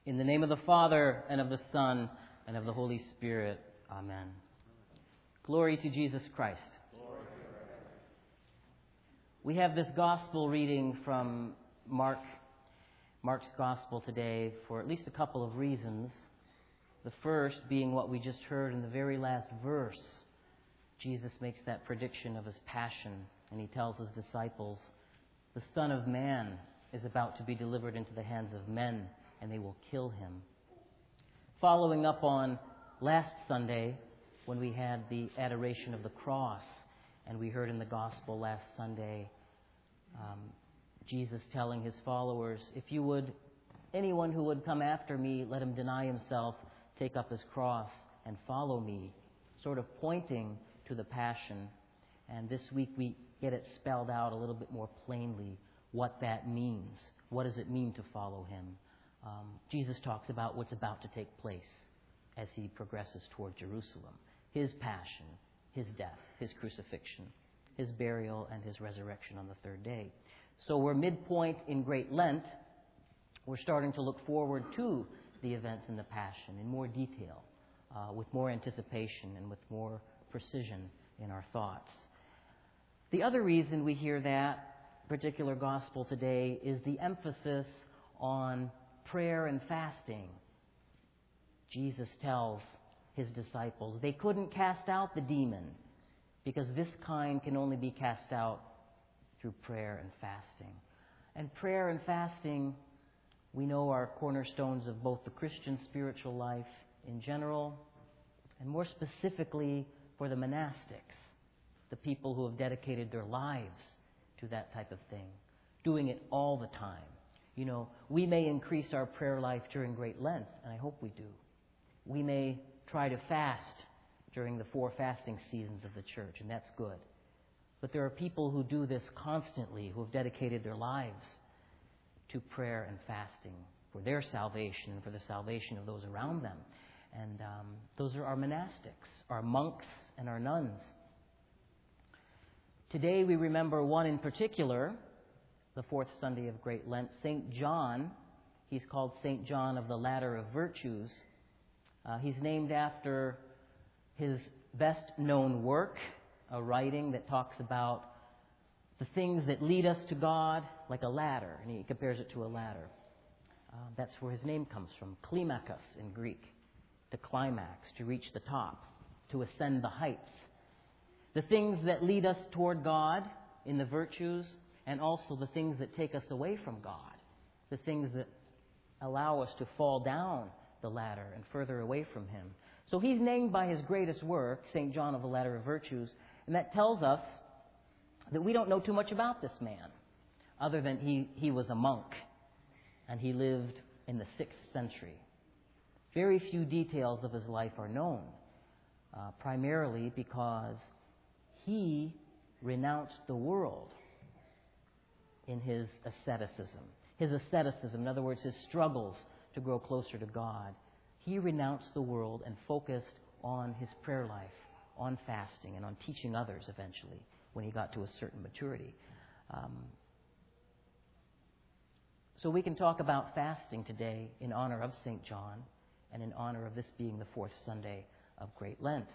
In the name of the Father, and of the Son, and of the Holy Spirit. Amen. Glory to Jesus Christ. We have this gospel reading from Mark's gospel today for at least a couple of reasons. The first being what we just heard in the very last verse. Jesus makes that prediction of his passion, and he tells his disciples, the Son of Man is about to be delivered into the hands of men, and they will kill him. Following up on last Sunday, when we had the adoration of the cross, and we heard in the gospel last Sunday, Jesus telling his followers, anyone who would come after me, let him deny himself, take up his cross, and follow me, sort of pointing to the passion. And this week we get it spelled out a little bit more plainly what that means. What does it mean to follow him? Jesus talks about what's about to take place as he progresses toward Jerusalem. His passion, his death, his crucifixion, his burial, and his resurrection on the third day. So we're midpoint in Great Lent. We're starting to look forward to the events in the Passion in more detail, with more anticipation and with more precision in our thoughts. The other reason we hear that particular gospel today is the emphasis on prayer and fasting. Jesus tells his disciples they couldn't cast out the demon because this kind can only be cast out through prayer and fasting. And prayer and fasting, we know, are cornerstones of both the Christian spiritual life in general, and more specifically for the monastics, the people who have dedicated their lives to that type of thing, doing it all the time. You know, we may increase our prayer life during Great Lent, and I hope we do. We may try to fast during the 4 fasting seasons of the church, and that's good. But there are people who do this constantly, who have dedicated their lives to prayer and fasting for their salvation and for the salvation of those around them. And those are our monastics, our monks and our nuns. Today we remember one in particular, the 4th Sunday of Great Lent, St. John. He's called St. John of the Ladder of Virtues. He's named after his best-known work, a writing that talks about the things that lead us to God, like a ladder, and he compares it to a ladder. That's where his name comes from, klimakos in Greek, to climax, to reach the top, to ascend the heights. The things that lead us toward God in the virtues, and also the things that take us away from God, the things that allow us to fall down the ladder and further away from him. So he's named by his greatest work, St. John of the Ladder of Virtues, and that tells us that we don't know too much about this man, other than he was a monk, and he lived in the 6th century. Very few details of his life are known, primarily because he renounced the world in his asceticism. His asceticism, in other words, his struggles to grow closer to God. He renounced the world and focused on his prayer life, on fasting, and on teaching others eventually when he got to a certain maturity. So we can talk about fasting today in honor of St. John and in honor of this being the 4th Sunday of Great Lent.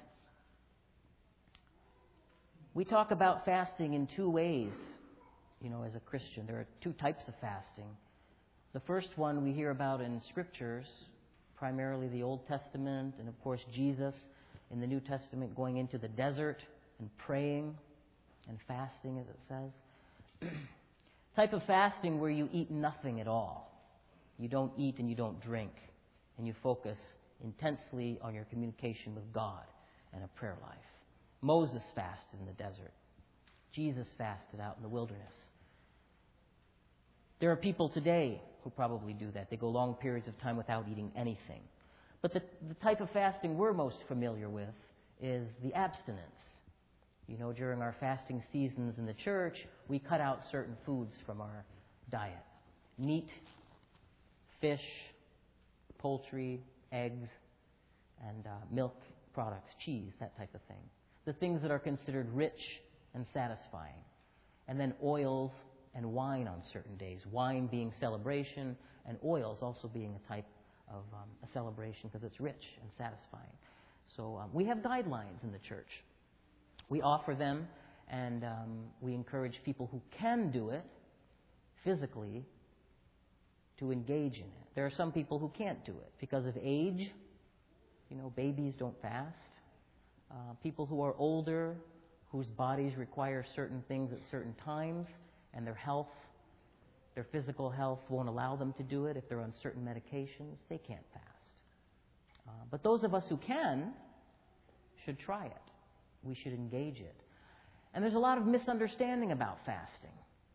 We talk about fasting in 2 ways, as a Christian. There are 2 types of fasting. The first one we hear about in Scriptures, primarily the Old Testament, and of course Jesus in the New Testament going into the desert and praying and fasting, as it says. Type of fasting where you eat nothing at all. You don't eat and you don't drink, and you focus intensely on your communication with God and a prayer life. Moses fasted in the desert. Jesus fasted out in the wilderness. There are people today who probably do that. They go long periods of time without eating anything. But the type of fasting we're most familiar with is the abstinence. During our fasting seasons in the church, we cut out certain foods from our diet. Meat, fish, poultry, eggs, and milk products, cheese, that type of thing. The things that are considered rich and satisfying. And then oils and wine on certain days. Wine being celebration, and oils also being a type a celebration because it's rich and satisfying. So we have guidelines in the church. We offer them, and we encourage people who can do it physically to engage in it. There are some people who can't do it because of age. Babies don't fast. People who are older, whose bodies require certain things at certain times, and their physical health won't allow them to do it if they're on certain medications, they can't fast. But those of us who can should try it. We should engage it. And there's a lot of misunderstanding about fasting.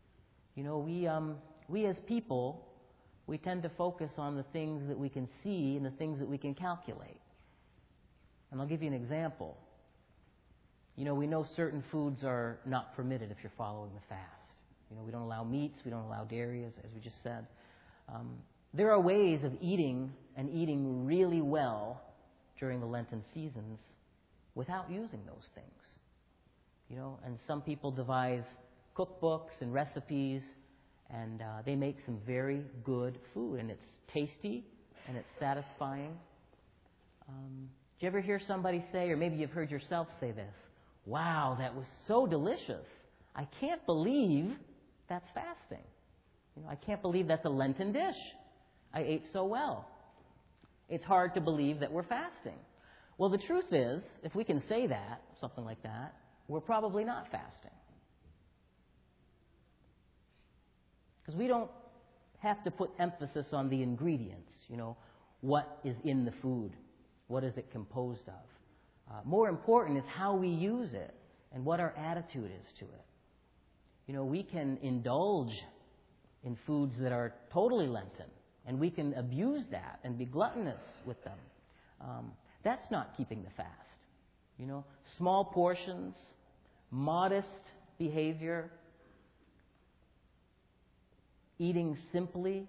We as people, we tend to focus on the things that we can see and the things that we can calculate. And I'll give you an example. We know certain foods are not permitted if you're following the fast. We don't allow meats, we don't allow dairy, as we just said. There are ways of eating and eating really well during the Lenten seasons without using those things. And some people devise cookbooks and recipes, and they make some very good food, and it's tasty and it's satisfying. Did you ever hear somebody say, or maybe you've heard yourself say this, "Wow, that was so delicious. I can't believe that's fasting. I can't believe that's a Lenten dish. I ate so well." It's hard to believe that we're fasting. Well, the truth is, if we can say that, something like that, we're probably not fasting. Because we don't have to put emphasis on the ingredients, what is in the food, what is it composed of. More important is how we use it and what our attitude is to it. We can indulge in foods that are totally Lenten, and we can abuse that and be gluttonous with them. That's not keeping the fast. Small portions, modest behavior, eating simply.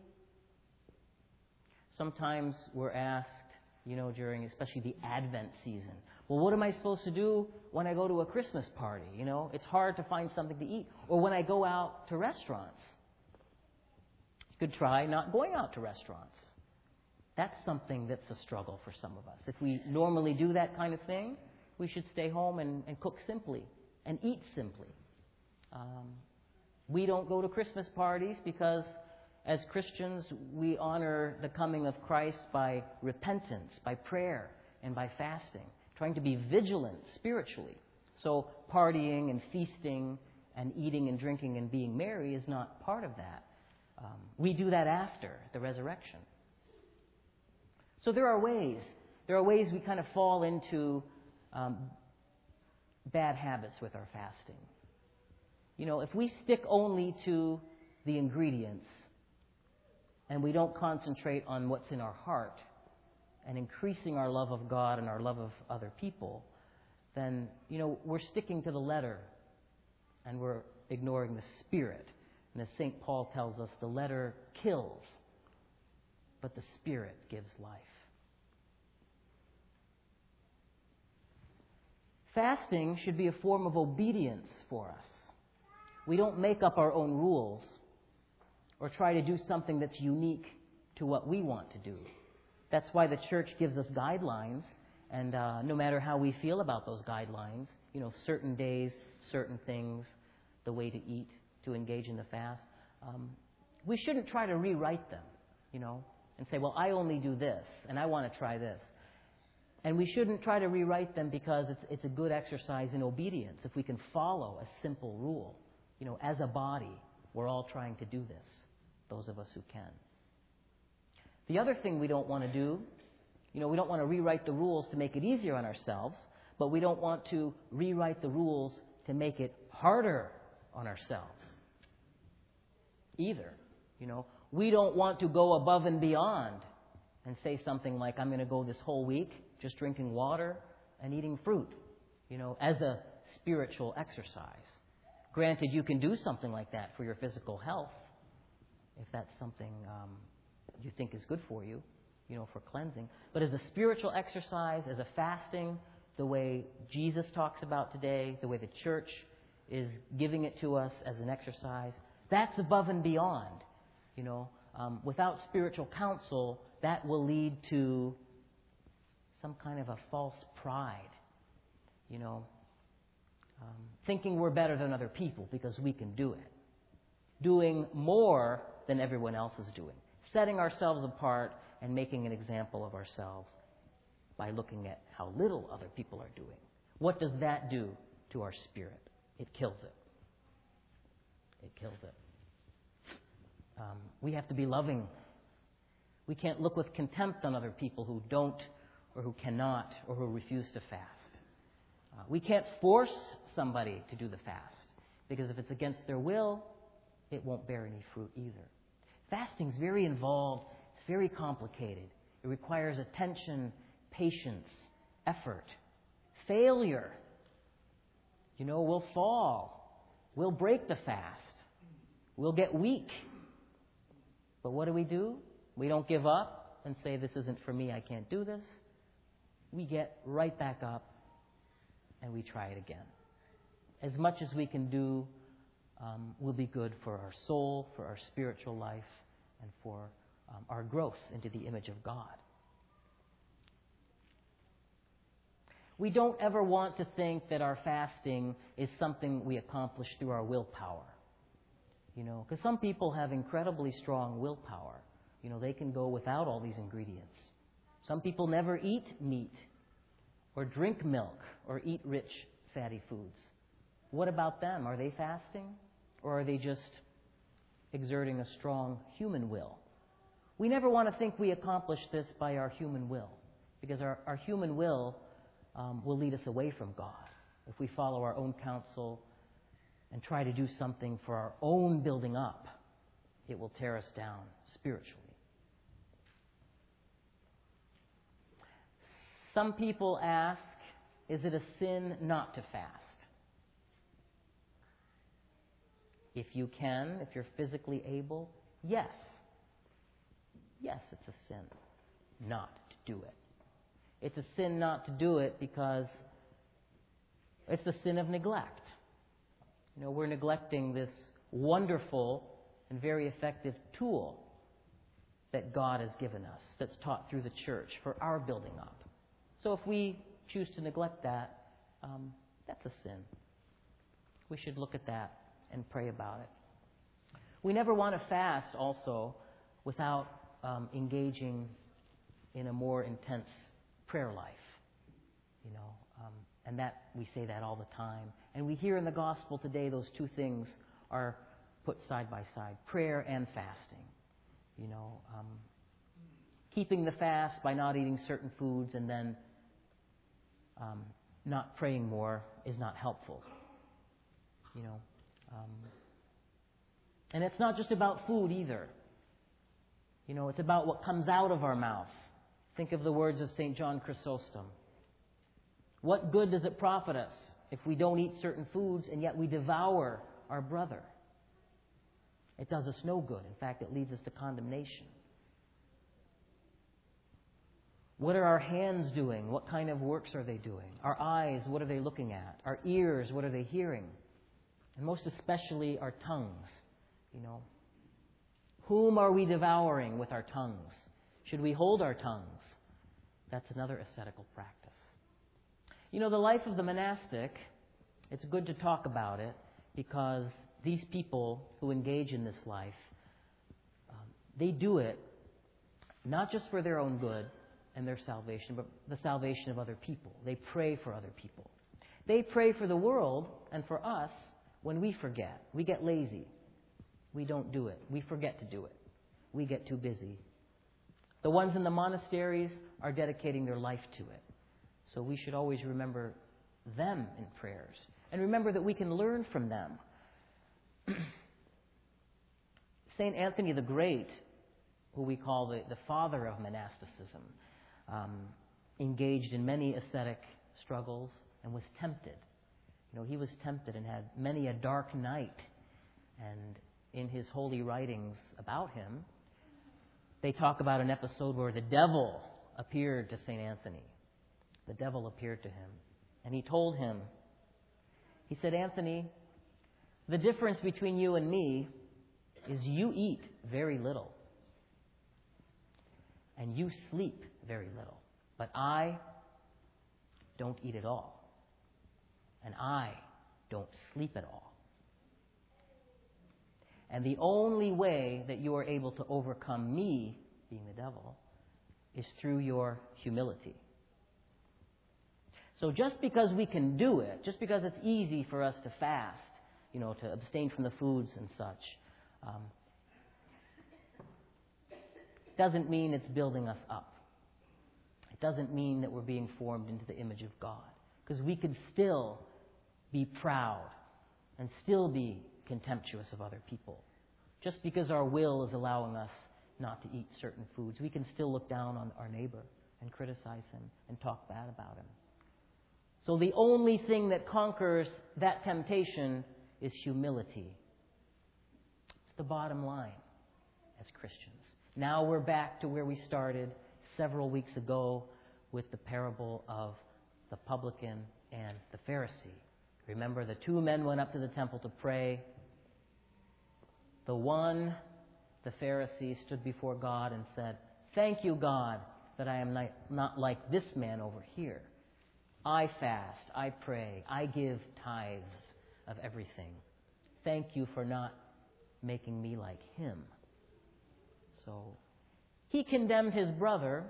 Sometimes we're asked, during especially the Advent season, well, what am I supposed to do when I go to a Christmas party? It's hard to find something to eat. Or when I go out to restaurants. You could try not going out to restaurants. That's something that's a struggle for some of us. If we normally do that kind of thing, we should stay home and cook simply and eat simply. We don't go to Christmas parties because as Christians, we honor the coming of Christ by repentance, by prayer, and by fasting, trying to be vigilant spiritually. So partying and feasting and eating and drinking and being merry is not part of that. We do that after the resurrection. So there are ways we kind of fall into bad habits with our fasting. If we stick only to the ingredients and we don't concentrate on what's in our heart and increasing our love of God and our love of other people, then, we're sticking to the letter and we're ignoring the spirit. And as St. Paul tells us, the letter kills, but the Spirit gives life. Fasting should be a form of obedience for us. We don't make up our own rules or try to do something that's unique to what we want to do. That's why the church gives us guidelines, and no matter how we feel about those guidelines, certain days, certain things, the way to eat, to engage in the fast, we shouldn't try to rewrite them, and say, well, I only do this, and I want to try this. And we shouldn't try to rewrite them because it's a good exercise in obedience if we can follow a simple rule. As a body, we're all trying to do this, those of us who can. The other thing we don't want to do, we don't want to rewrite the rules to make it easier on ourselves, but we don't want to rewrite the rules to make it harder on ourselves either. We don't want to go above and beyond and say something like, I'm going to go this whole week just drinking water and eating fruit, as a spiritual exercise. Granted, you can do something like that for your physical health, if that's something you think is good for you, for cleansing. But as a spiritual exercise, as a fasting, the way Jesus talks about today, the way the church is giving it to us as an exercise, that's above and beyond, without spiritual counsel, that will lead to some kind of a false pride. Thinking we're better than other people because we can do it. Doing more than everyone else is doing. Setting ourselves apart and making an example of ourselves by looking at how little other people are doing. What does that do to our spirit? It kills it. It kills it. We have to be loving. We can't look with contempt on other people who don't or who cannot or who refuse to fast. We can't force somebody to do the fast because if it's against their will, it won't bear any fruit either. Fasting is very involved. It's very complicated. It requires attention, patience, effort, failure. We'll fall. We'll break the fast. We'll get weak. But what do? We don't give up and say, this isn't for me, I can't do this. We get right back up and we try it again. As much as we can do will be good for our soul, for our spiritual life, and for our growth into the image of God. We don't ever want to think that our fasting is something we accomplish through our willpower. Because some people have incredibly strong willpower. They can go without all these ingredients. Some people never eat meat or drink milk or eat rich, fatty foods. What about them? Are they fasting? Or are they just exerting a strong human will? We never want to think we accomplish this by our human will, because our human will lead us away from God. If we follow our own counsel and try to do something for our own building up, it will tear us down spiritually. Some people ask, is it a sin not to fast? If you can, if you're physically able, yes. Yes, it's a sin not to do it. It's a sin not to do it because it's the sin of neglect. We're neglecting this wonderful and very effective tool that God has given us, that's taught through the church for our building up. So if we choose to neglect that, that's a sin. We should look at that and pray about it. We never want to fast also without engaging in a more intense prayer life. And that we say that all the time. And we hear in the gospel today those two things are put side by side, prayer and fasting. Keeping the fast by not eating certain foods and then not praying more is not helpful. And it's not just about food either. It's about what comes out of our mouth. Think of the words of St. John Chrysostom. What good does it profit us if we don't eat certain foods and yet we devour our brother? It does us no good. In fact, it leads us to condemnation. What are our hands doing? What kind of works are they doing? Our eyes, what are they looking at? Our ears, what are they hearing? And most especially our tongues. Whom are we devouring with our tongues? Should we hold our tongues? That's another ascetical practice. The life of the monastic, it's good to talk about it because these people who engage in this life, they do it not just for their own good and their salvation, but the salvation of other people. They pray for other people. They pray for the world and for us when we forget. We get lazy. We don't do it. We forget to do it. We get too busy. The ones in the monasteries are dedicating their life to it. So we should always remember them in prayers. And remember that we can learn from them. St. Anthony the Great, who we call the father of monasticism, engaged in many ascetic struggles and was tempted. He was tempted and had many a dark night. And in his holy writings about him, they talk about an episode where the devil appeared to St. Anthony. The devil appeared to him. And he told him, he said, Anthony, the difference between you and me is you eat very little. and you sleep very little. But I don't eat at all, and I don't sleep at all. And the only way that you are able to overcome me, being the devil, is through your humility. So just because we can do it, just because it's easy for us to fast, to abstain from the foods and such, doesn't mean it's building us up. It doesn't mean that we're being formed into the image of God. Because we could still be proud and still be contemptuous of other people. Just because our will is allowing us not to eat certain foods, we can still look down on our neighbor and criticize him and talk bad about him. So the only thing that conquers that temptation is humility. It's the bottom line as Christians. Now we're back to where we started several weeks ago with the parable of the publican and the Pharisee. Remember, the two men went up to the temple to pray. The one, the Pharisee, stood before God and said, "Thank you, God, that I am not like this man over here. I fast, I pray, I give tithes of everything. Thank you for not making me like him." So he condemned his brother,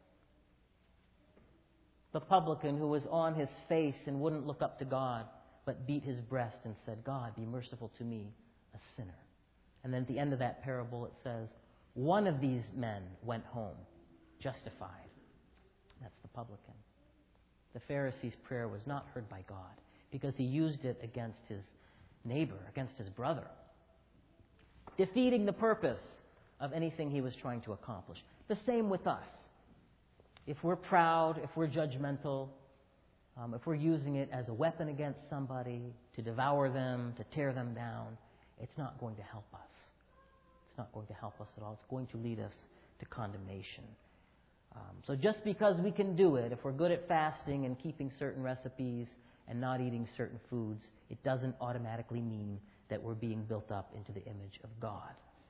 the publican, who was on his face and wouldn't look up to God, but beat his breast and said, "God, be merciful to me, a sinner." And then at the end of that parable it says, one of these men went home justified. That's the publican. The Pharisee's prayer was not heard by God because he used it against his neighbor, against his brother, defeating the purpose of anything he was trying to accomplish. The same with us. If we're proud, if we're judgmental, if we're using it as a weapon against somebody to devour them, to tear them down, it's not going to help us. It's not going to help us at all. It's going to lead us to condemnation. So just because we can do it, if we're good at fasting and keeping certain recipes and not eating certain foods, it doesn't automatically mean that we're being built up into the image of God.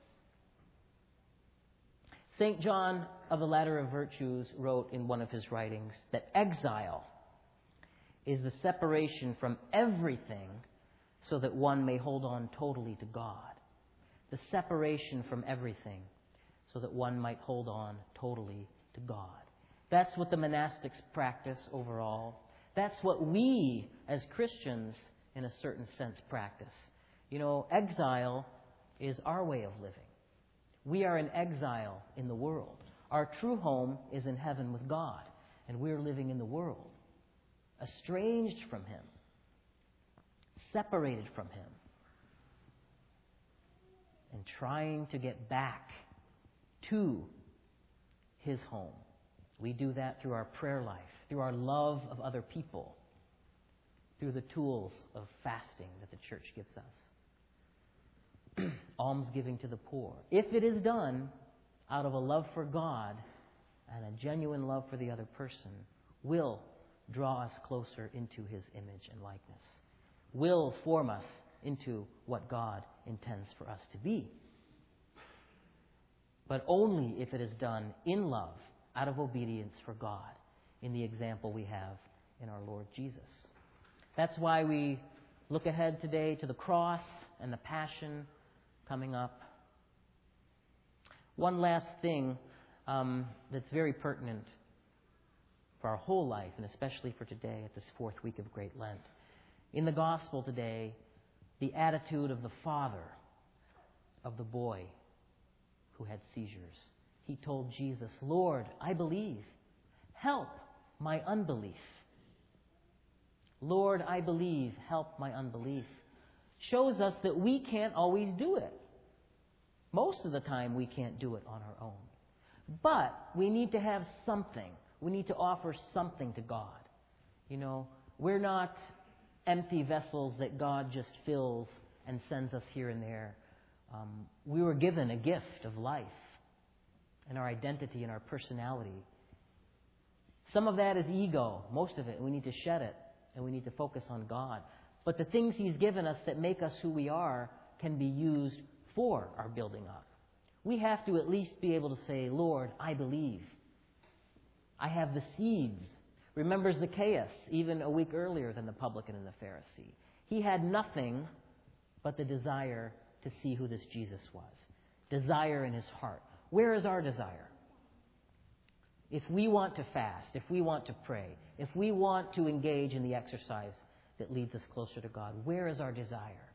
St. John of the Ladder of Virtues wrote in one of his writings that exile is the separation from everything so that one may hold on totally to God. The separation from everything so that one might hold on totally to God. That's what the monastics practice overall. That's what we as Christians, in a certain sense, practice. Exile is our way of living. We are in exile in the world. Our true home is in heaven with God, and we're living in the world, estranged from Him, separated from Him, and trying to get back to His home. We do that through our prayer life, through our love of other people, through the tools of fasting that the Church gives us. Almsgiving to the poor. If it is done out of a love for God and a genuine love for the other person, will draw us closer into His image and likeness, will form us into what God intends for us to be. But only if it is done in love, out of obedience for God, in the example we have in our Lord Jesus. That's why we look ahead today to the cross and the passion coming up. One last thing that's very pertinent for our whole life, and especially for today at this fourth week of Great Lent. In the Gospel today, the attitude of the father of the boy who had seizures. He told Jesus, "Lord, I believe. Help my unbelief." Lord, I believe. Help my unbelief. Shows us that we can't always do it. Most of the time we can't do it on our own. But we need to have something. We need to offer something to God. We're not empty vessels that God just fills and sends us here and there. We were given a gift of life and our identity and our personality. Some of that is ego. Most of it, we need to shed it and we need to focus on God. But the things He's given us that make us who we are can be used for our building up. We have to at least be able to say, Lord, I believe. I have the seeds. Remember Zacchaeus, even a week earlier than the publican and the Pharisee. He had nothing but the desire to see who this Jesus was. Desire in his heart. Where is our desire? If we want to fast, if we want to pray, if we want to engage in the exercise that leads us closer to God, where is our desire?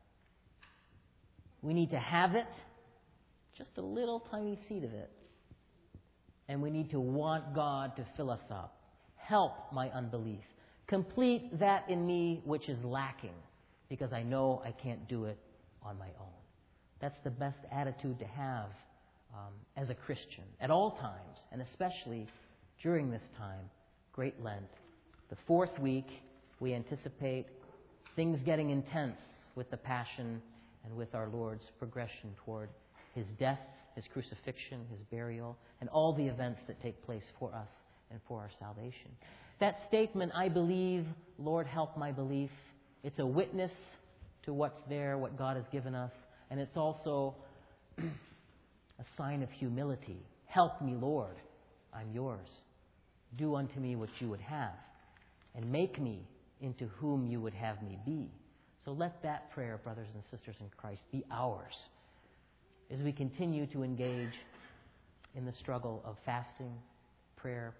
We need to have it, just a little tiny seed of it. And we need to want God to fill us up. Help my unbelief. Complete that in me which is lacking, because I know I can't do it on my own. That's the best attitude to have as a Christian at all times, and especially during this time, Great Lent. The fourth week, we anticipate things getting intense with the Passion and with our Lord's progression toward His death, His crucifixion, His burial, and all the events that take place for us and for our salvation. That statement, I believe, Lord, help my belief, it's a witness to what's there, what God has given us, and it's also a sign of humility. Help me, Lord, I'm yours. Do unto me what you would have, and make me into whom you would have me be. So let that prayer, brothers and sisters in Christ, be ours as we continue to engage in the struggle of fasting, prayer,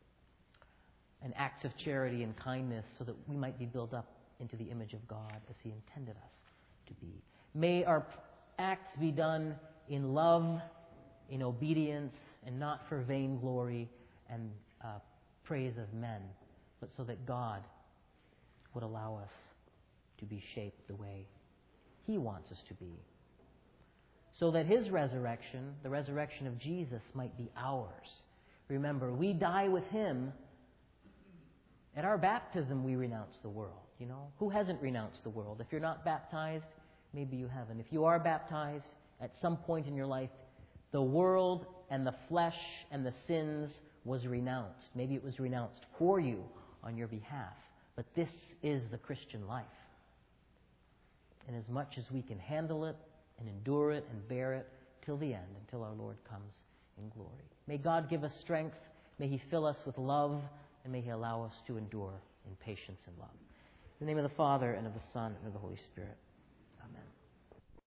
and acts of charity and kindness so that we might be built up into the image of God as He intended us to be. May our acts be done in love, in obedience, and not for vainglory and praise of men, but so that God would allow us to be shaped the way He wants us to be. So that His resurrection, the resurrection of Jesus, might be ours. Remember, we die with Him. At our baptism, we renounce the world. You know, who hasn't renounced the world? If you're not baptized, maybe you haven't. If you are baptized, at some point in your life, the world and the flesh and the sins was renounced. Maybe it was renounced for you on your behalf. But this is the Christian life. And as much as we can handle it and endure it and bear it till the end, until our Lord comes in glory. May God give us strength. May He fill us with love. And may He allow us to endure in patience and love. In the name of the Father, and of the Son, and of the Holy Spirit. Amen.